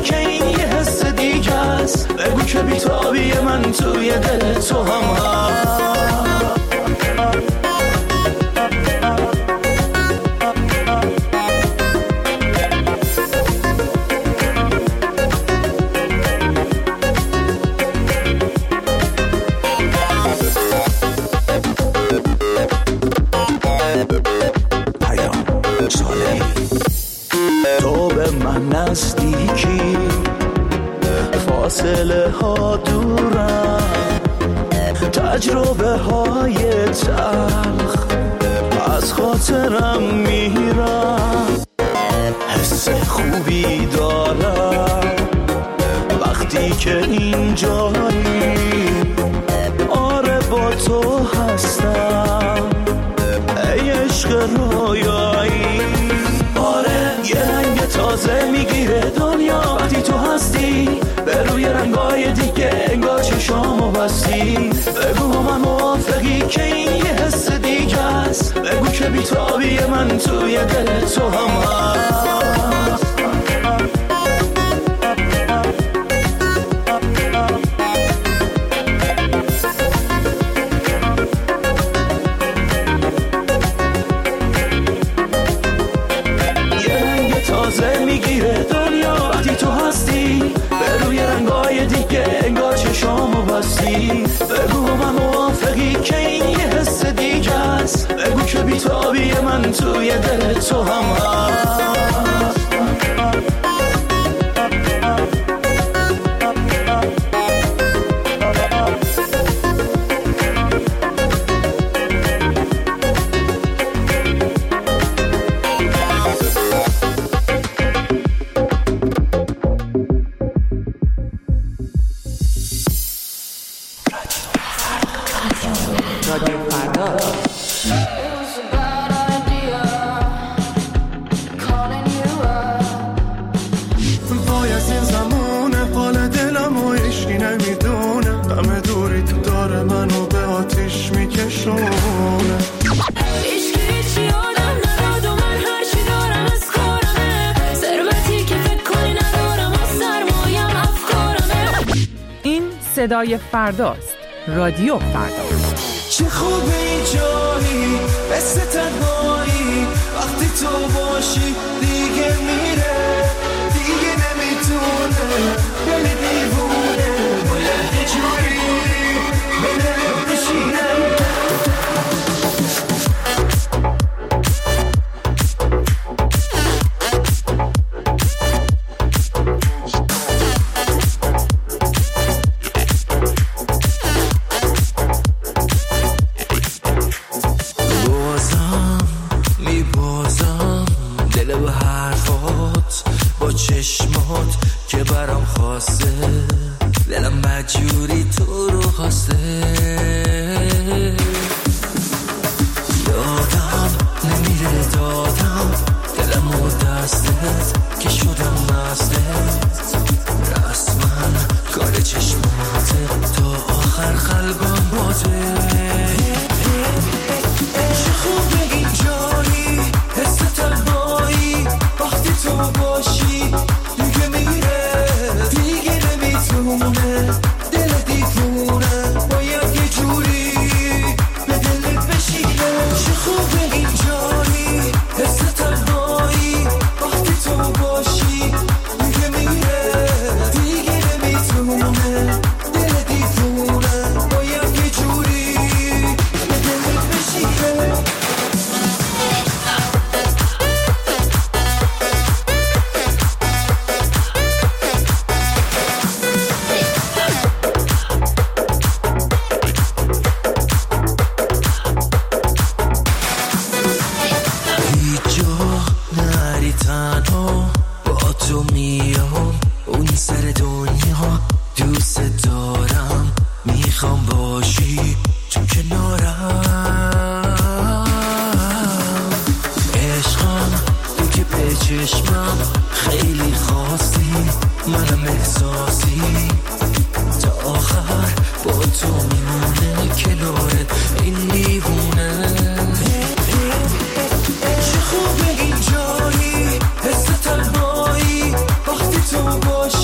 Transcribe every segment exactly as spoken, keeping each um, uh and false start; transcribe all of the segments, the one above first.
که این یه حس دیگه است. بگو که بی‌تابی من توی دل تو هم هست. تو به من نزدیکی، فاصله ها دورم، تجربه های تلخ از خاطرم میرم. حس خوبی دارم وقتی که اینجایی، آره با تو هستم ای عشق رویایی. آره یه رنگ تازه میگیره دنیا وقتی تو هستی، به روی رنگای دیگه انگار چشامو بستی. بگو با من موافقی که این یه حس دیگه است. بگو که بی‌تابی من توی دل تو هم هست. تازه میگیره دنیا وقتی تو هستی، به روی رنگای دیگه انگار چشامو بستی. بگو من موافقی که این یه حس دیگه است. بگو که بی‌تابی من توی دل تو هم هست. صدای فرداست. رادیو فردا. چه خوبه این جایی، حس تنهایی وقتی تو باشی دیگه میره، دیگه نمیتونه دل دیوونه باید یه جوری بده بشینه. چه خوبه این جایی، حس تنهایی وقتی تو باشی.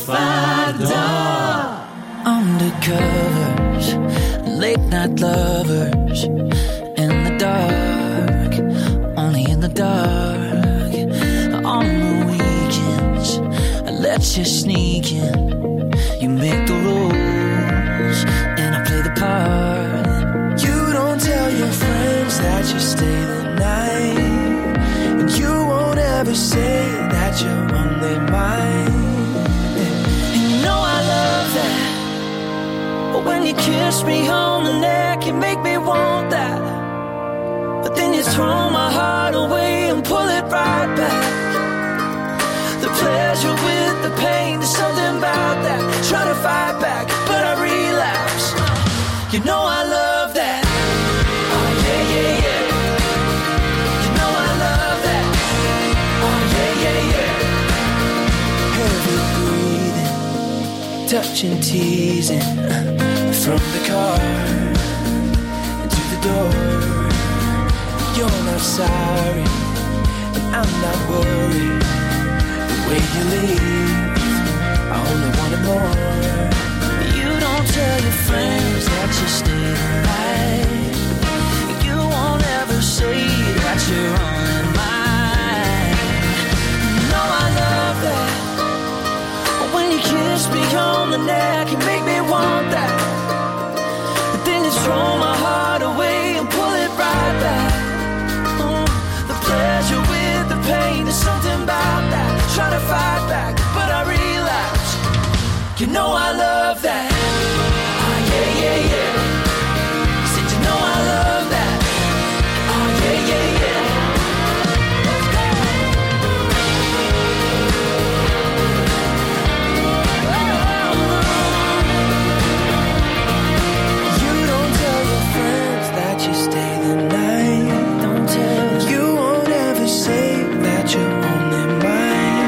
فردا. Undercovers, late night lovers, in the dark, only in the dark. On the weekends, I let you sneak in. You make the rules, and I play the part. You don't tell your friends that you stay the night, and you won't ever say that you're on their mind. And you know I love that. But when you kiss me on the neck, you make me want that. But then you throw my heart away and pull it right back. The pleasure with the pain, there's something about that. Try to fight back, but I relapse. You know I love that. Oh yeah, yeah, yeah. You know I love that. Oh yeah, yeah, yeah. Heavy breathing, touching, teasing. From the car to the door. You're not sorry, and I'm not worried. The way you leave, I only wanted more. You don't tell your friends that you stay the night. You won't ever say that you're only mine. You know I love that. When you kiss me on the neck, you make me want that. Throw my heart away and pull it right back. Mm, the pleasure with the pain, there's something about that. Try to fight back, but I relapse. You know I love that. Oh yeah, yeah, yeah. Said you know I love that. Oh yeah, yeah, yeah. You stay the night. Don't tell. You won't ever say that you're only mine.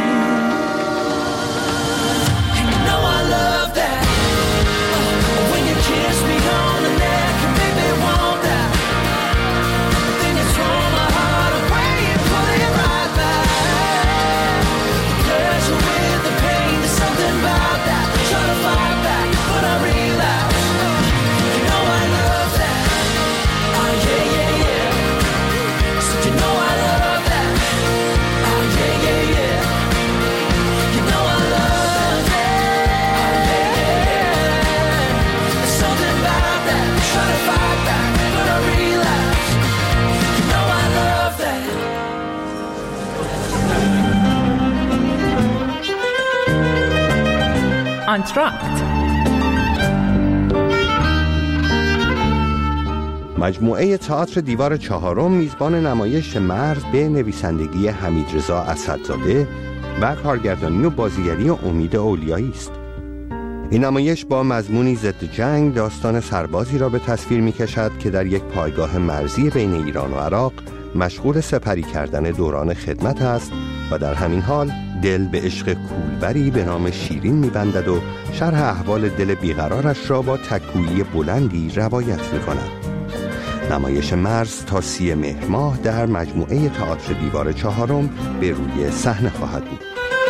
And you know I love that. Oh, when you kiss me on the neck, you make me want that. Then you throw my heart away and pull it right back. Pleasure with the pain, there's something about that. Try to fight back, but I relapse. You know I love that. Yeah, yeah, yeah. So you know I love that. Oh yeah, yeah, yeah. You know I love that. Oh yeah, yeah, yeah. There's something about that. Try to fight back, but I relapse. You know I love that. Entr'acte. مجموعه تئاتر دیوار چهارم میزبان نمایش مرز به نویسندگی حمیدرضا اسدزاده و کارگردانی و بازیگری امید اولیایی است. این نمایش با مضمونی ضد جنگ داستان سربازی را به تصویر می‌کشد که در یک پایگاه مرزی بین ایران و عراق مشغول سپری کردن دوران خدمت است و در همین حال دل به عشق کولبری به نام شیرین می‌بندد و شرح احوال دل بیقرارش را با تک‌گویی بلندی روایت می‌کند. نمایش مرز تا سی مهر ماه در مجموعه تئاتر دیوار چهارم به روی صحنه خواهد بود.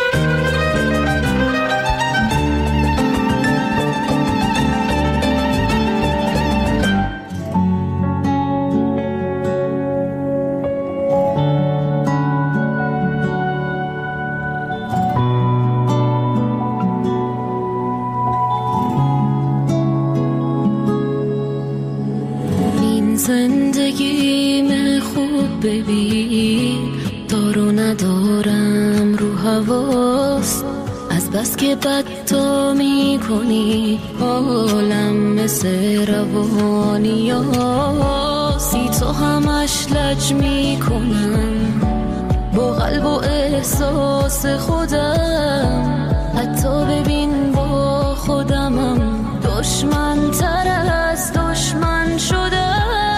زندگیم خوب ببین، دارو ندارم رو حواس، از بس که بد تو می کنی حالم مثل روانی هستی، تو همش لج می کنم با قلب و احساس خودم، حتی ببین با خودمم دشمن تر از دشمن شدم.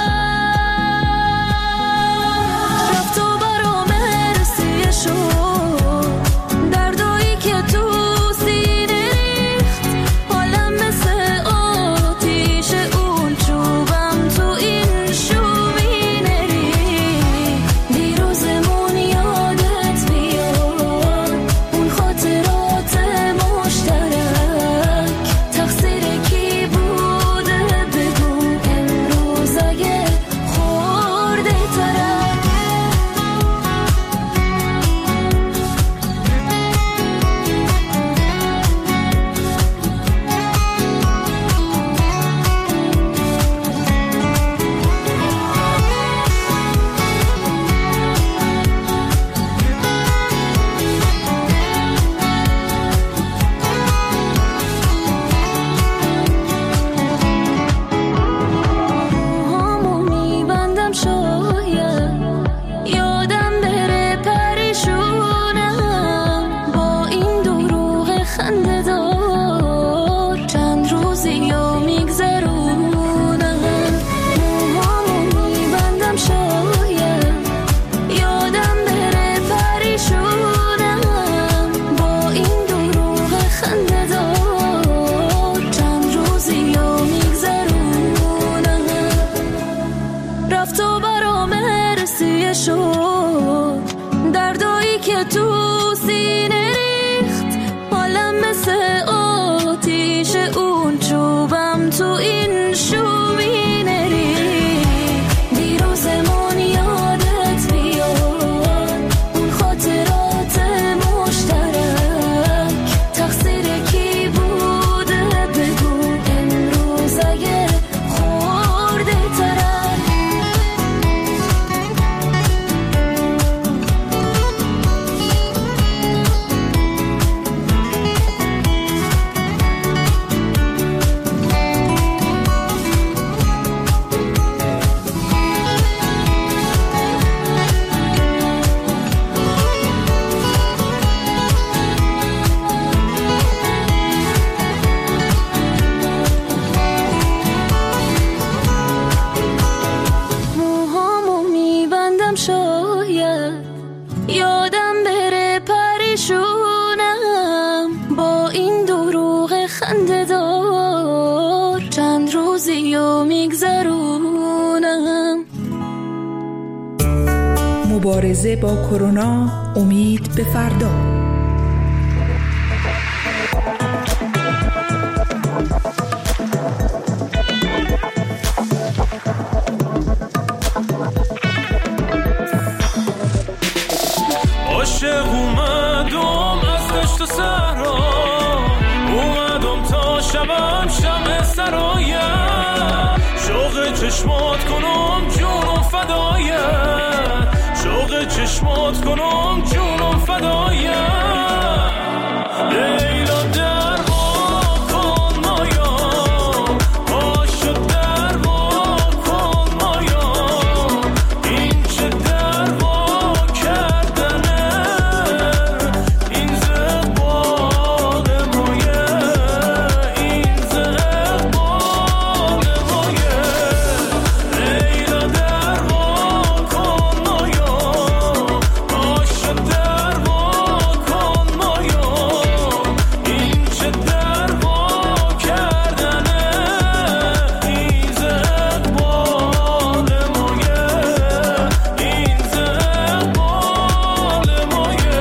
دردایی که تو سینه ریخت حالم مثل آتیش، اون چوبم تو این شومینه ریخت. دیروزمون یادت بیاد، اون خاطرات مشترک میگذرونم موهامو میبندم شاید یادم بره پریشونم با این دروغ خنده دار چند روزی رو میگذرونم رفت و برام رسیه شد دردایی که تو سینه ریخت حالم مثل آتیش اون چوبم تو این شومینه ریخت دیروزمون یادت بیاد اون خاطرات مشترک تقصیر کی بوده بگو امروز اگه خورده ترک موهامو میبندم شاید یادم بره پریشونم با این دروغ خنده دار چند روزی رو میگذرونم مبارزه با کرونا، امید به فردا. عاشق اومدم از دشت و صحرا اومدم تا شبم شمع سرایت شوق چشمات کنم جونم فدایت شوق چشمات کنم جونم فدایت لیلا در وا کن مایا پاشو در وا کن مایا این چه در وا کردنه این زقبال مایه این زقبال مایه لیلا در وا کن مایا پاشو در وا کن مایا این چه در وا کردنه این زقبال مایه این زقبال مایه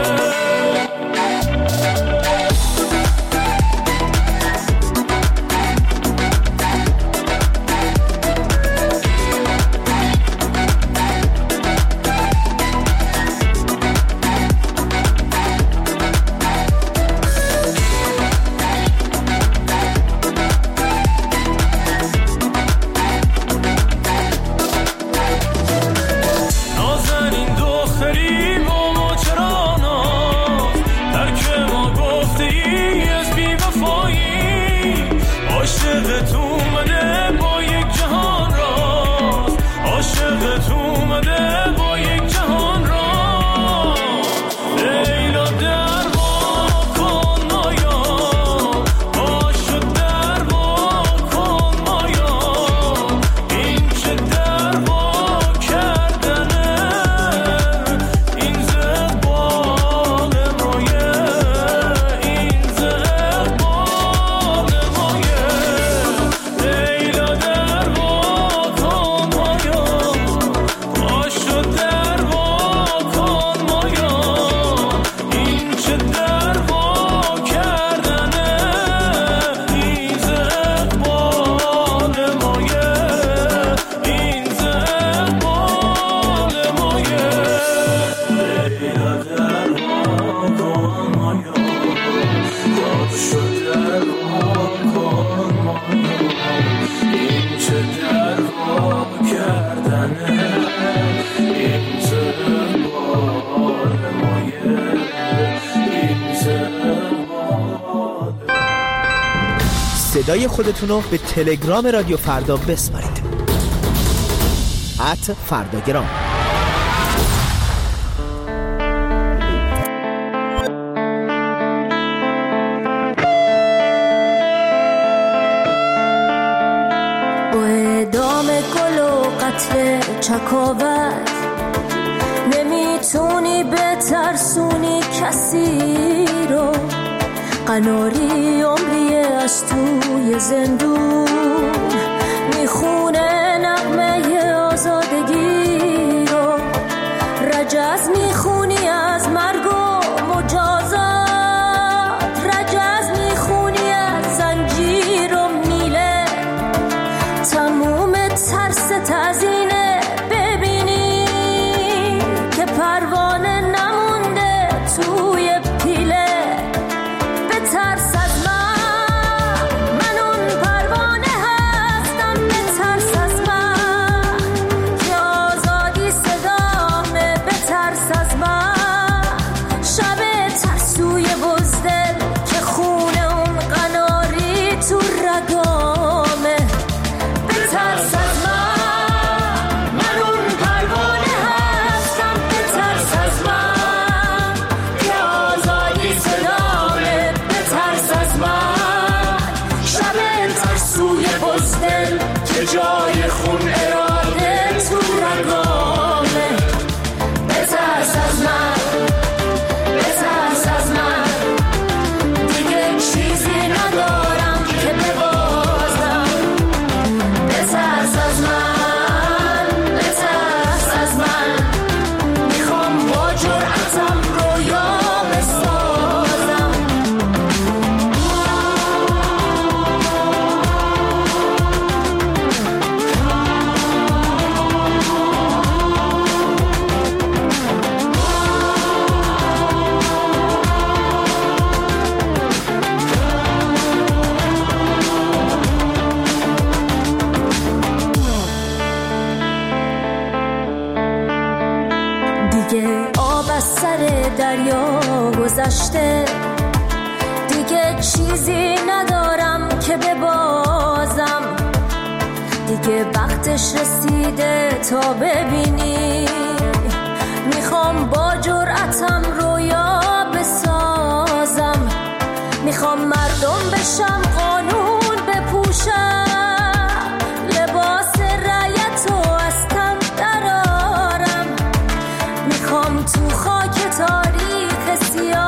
نازنین دختری با ماجرانا ترک ما گفته ای از بی وفایی عاشقت اومده با یک جهان راز عاشقت اومده با یک جهان راز لیلا در وا کن مایا پاشو در وا کن مایا این چه در وا کردنه این زقبال مایه این زقبال مایه لیلا در وا کن مایا پاشو در وا کن مایا این چه در وا کردنه این زقبال مایه این زقبال مایه لیلا در وا کن مایا پاشو در وا کن مایا این چه در وا کردنه این زقبال مایه این زقبال صدای خودتون رو به تلگرام رادیو فردا بسپارید. ات فرداگرام. با اعدام گل و قتل چکاوت نمیتونی بترسونی کسی رو. قناری عمریه از توی زندون میخونه نغمه آزادگی رو. رجز میخونی از مرگ و مجازات، رجز میخونی از زنجیر و میله. تموم ترس تزینه ببینی که پروانه نمونده توی پیله. بترس از من، من اون پروانه هستم. بترس از من که آزادی صدامه. بترس از من شب ترسوی بزدل که خونه اون قناری تو رگامه. بترس از من، من اون پروانه هستم. بترس از من که آزادی صدامه. بترس از من شب ترسوی بزدل که جای خون اراده تو رگامه. بترس از من، بترس از من، دیگه چیزی ندارم که ببازم. بترس از من، بترس از من، میخوام با جرأتم رویا بسازم. دیگه آب از سر دریا گذشته، دیگه چیزی ندارم که ببازم. دیگه وقتش رسیده تا ببینی، میخوام با جرأتم رویا بسازم. میخوام مردم بشم، قانون بپوشم، لباس رعیت و از تن درارم. میخوام تو خاک تاریخ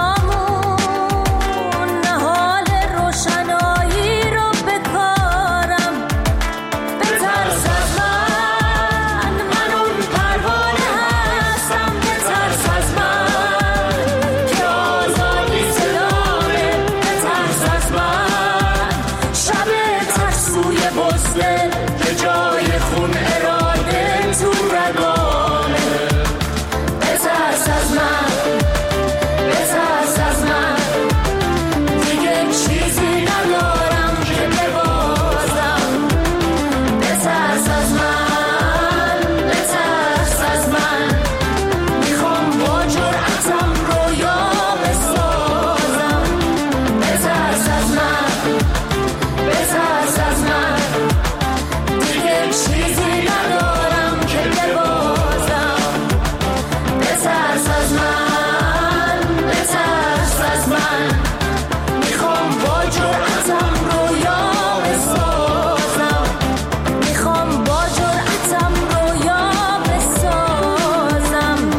سیامون نهال روشنایی رو بکارم. بترس از من، من اون پروانه هستم. بترس از من که آزادی صدامه. بترس از من شب ترسوی بزدل که جای خون اراده تو رگامه. بترس از من، بترس از من، دیگه چیزی ندارم که ببازم. بترس از من، بترس از من، میخوام با جرأتم رویا بسازم. بترس از من، بترس از من، دیگه چیزی ندارم که ببازم. بترس از من، بترس از من، میخوام با جرأتم رویا بسازم. میخوام با جرأتم رویا بسازم.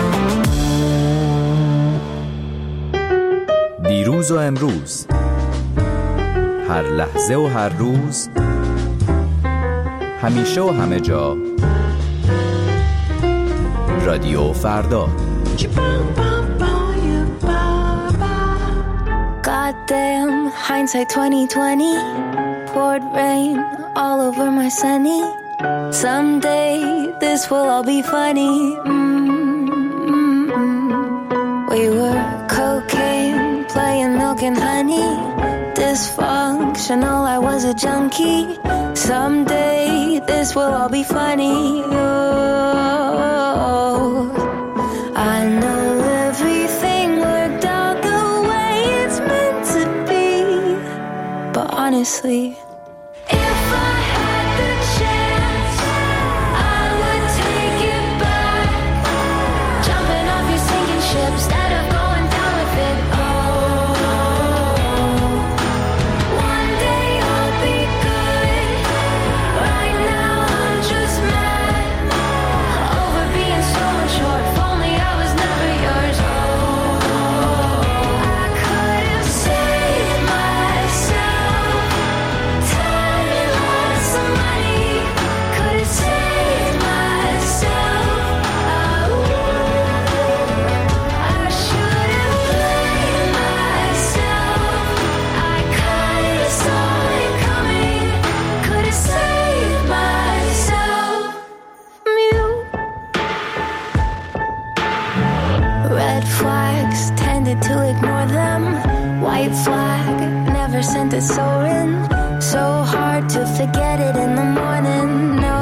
دیروز و امروز، هر لحظه و هر روز، همیشه و همه جا، رادیو فردا. Goddamn, hindsight twenty twenty, poured rain all over my sunny. Someday this will all be funny. Mm-hmm. We were cocaine, playing milk and honey. Dysfunctional, I was a junkie. Someday this will all be funny. Oh, I know everything worked out the way it's meant to be. But honestly, if I had the chance, I would take it back. Jumping off your sinking ship instead of going down with it. Oh, one day I'll be good, right? regret it in the morning. No,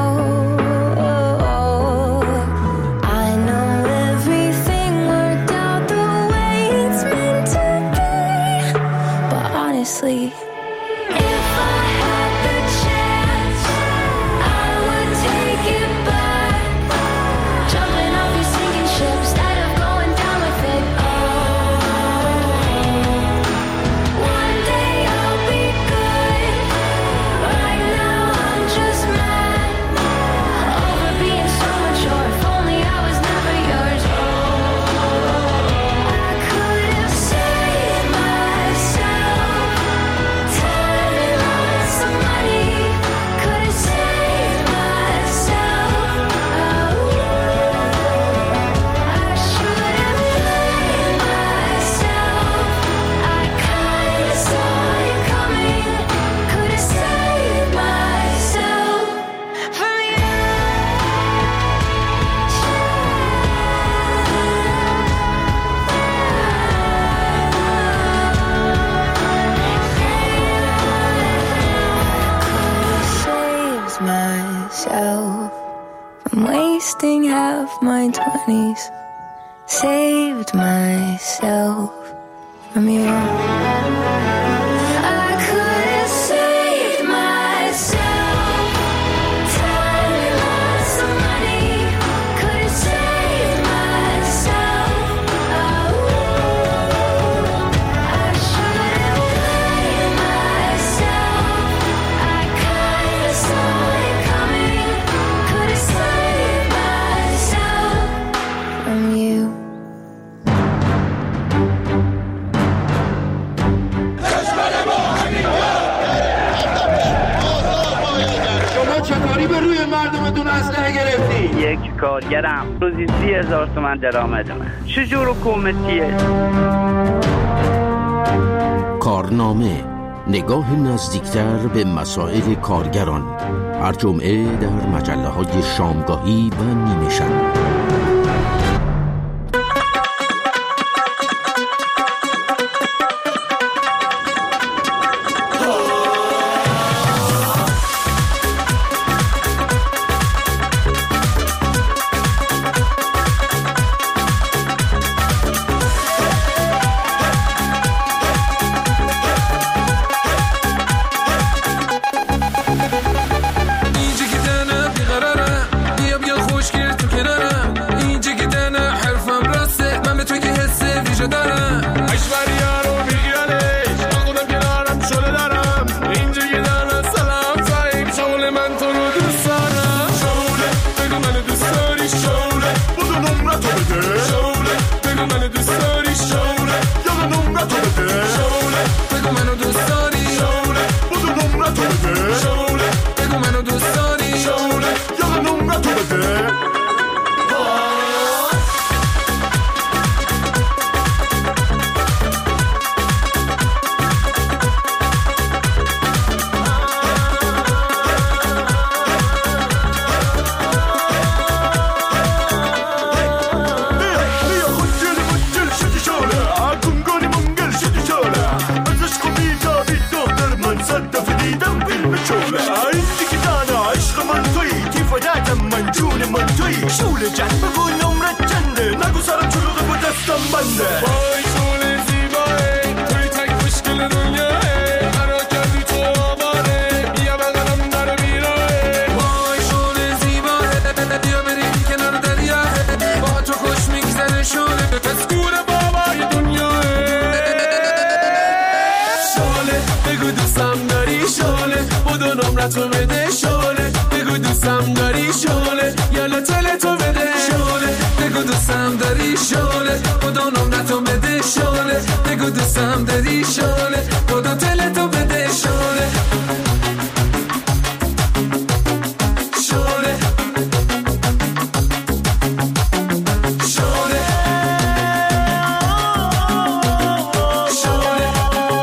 I know everything worked out the way it's meant to be. But honestly, if I had the chance, I would take it back. Jumping off your sinking ship instead of going down with it. Oh, one day I'll be good. Right now I'm just mad over being so mature. If only I was never yours. Oh, I could have saved myself time and lots of money. Could have saved myself. Oh, I should have blamed myself. I kinda saw it coming. Could have saved myself from you. Saves myself from wasting half my twenties. Saved myself from you. I could have saved myself time and lots of money. Could have saved myself. Oh, I should have blamed myself. I kinda saw it coming. Could have saved myself from you. شما چطوری به روی مردمتون اسلحه گرفتی؟ یک کارگرم روزی سی هزار تومن درآمدمه. چجور حکومتیه؟ کارنامه، نگاه نزدیکتر به مسائل کارگران، هر جمعه در مجله های شامگاهی و نیمه شب. تو بده شوله، بگو دوستم داری شوله، یالا تل تو بده شوله، بگو دوستم داری شوله، خدا نمرتو بده شوله، بگو دوستم داری شوله، خدا تل تو بده شوله شوله شوله شوله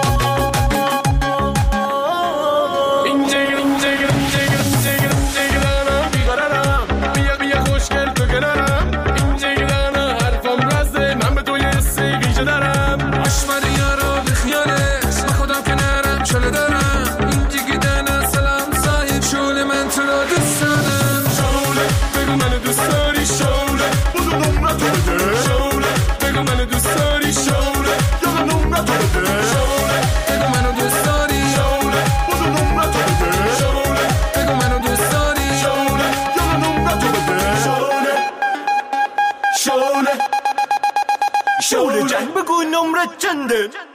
اینجا اینجا اینجا اینجا اینجا بیقرارم بیا بیا خوشگل تو کنارم اینجا اینجا حرفم رازه من به تو یه حسی ویژه دارم عشق یارو بخیالش خدا کنارم چله دارم تو را دوست دارم شوله بگو منو دوست داری شوله بودو نمره تو بده شوله بگو منو دوست داری شوله یا نمره تو بده شوله بگو منو دوست داری شوله بودو نمره تو بده شوله بگو منو دوست داری شوله یا نمره تو بده شوله شوله شوله جنگ بگو نمره چنده